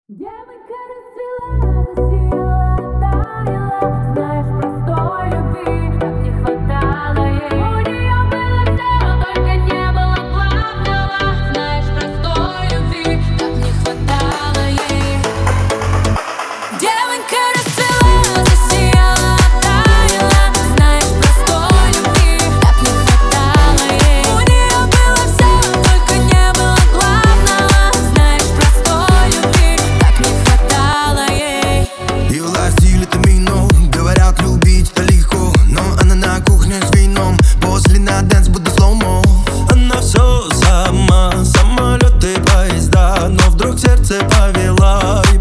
Девонька расцвела, засияла, оттаяла. Знаешь, простой любви так не хватало ей. У нее было все, только не было главного. Знаешь, простой любви так не хватало ей. Девонька расцвела, засияла, оттаяла. Знаешь, простой любви так не хватало ей. У нее было все, только не было главного. Знаешь, простой любви так не хватало ей. Ее стиль это вино. Говорят, любить это легко, но она на кухне с вином. После на дэнс буду слоумо. Она все сама, самолеты, поезда, но вдруг сердце повела.